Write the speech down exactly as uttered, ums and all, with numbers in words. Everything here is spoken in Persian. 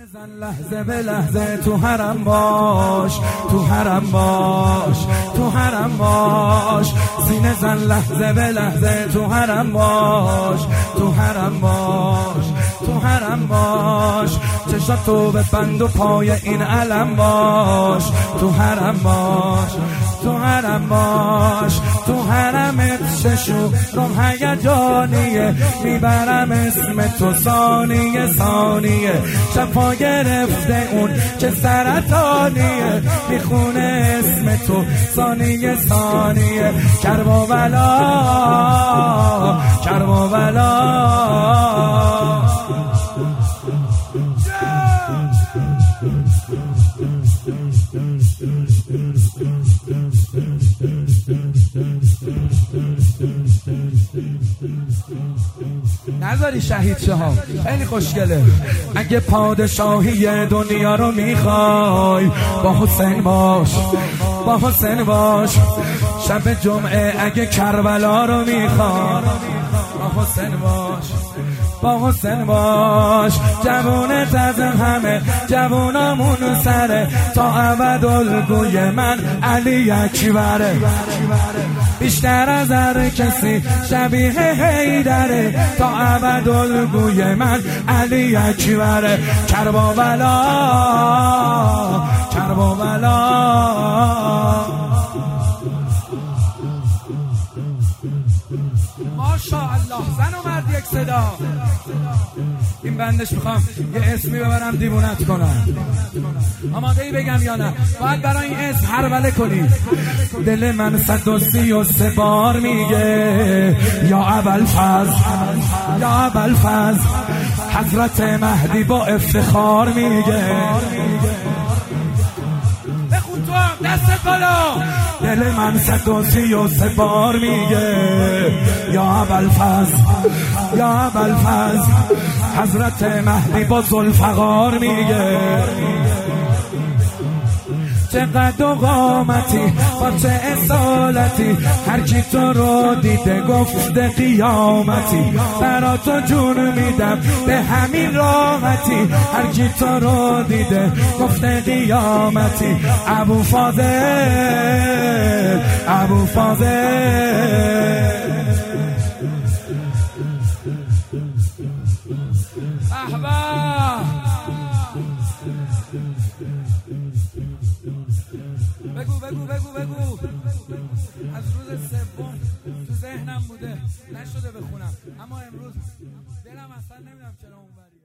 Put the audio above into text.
زن لحظه به لحظه تو حرم باش، تو حرم باش، تو حرم باش. سینه زن لحظه به لحظه تو حرم باش، تو حرم باش، تو حرم باش. چشاتو به بند و پای این علم باش، تو حرم باش، تو حرم باش. تو حرمت ششو رم هیجانیه، میبرم اسم تو ثانیه ثانیه. شفا گرفته اون که سرطانیه، میخونه اسم تو ثانیه ثانیه. کربلا کربلا نذاری شهید شه ها، خیلی خوشگله. اگه پادشاهی دنیا رو میخوای با حسین باش، با حسین باش. شب جمعه اگه کربلا رو میخوای با حسین باش، با حسین باش. جوونت از همه جوونامون سره، تا ابدالگوی من علی اکبره. بیشتر از هر کسی شبیه حیدره، تا ابدالگوی من علی اکبره. کربلا کربلا ماشاءالله. زن و مرد یک صدا. این بندش میخوام یه اسمی ببرم دیوونت کنم. آماده ای بگم یا نه؟ باید برای این اسم هربله کنی. دل من صد و سی و سه بار میگه یا ابوالفضل، یا ابوالفضل. حضرت مهدی با افتخار میگه. بخون تو هم دست بالا. دل من صد و سی و سه بار میگه یا ابوالفضل، یا ابوالفضل. حضرت مهدی با ذوالفقار میگه. چه قد و قامتی با چه اصالتی، هر کی تو رو دیده گفته قیامتی. برا تو جون میدم به همین راحتی، هر کی تو رو دیده گفته قیامتی. ابوالفاضل، ابوالفاضل. بگو بگو بگو بگو. از روز سوم تو ذهنم بوده، نشده بخونم، اما امروز دلم اصلا نمیدونم چرا اونوری.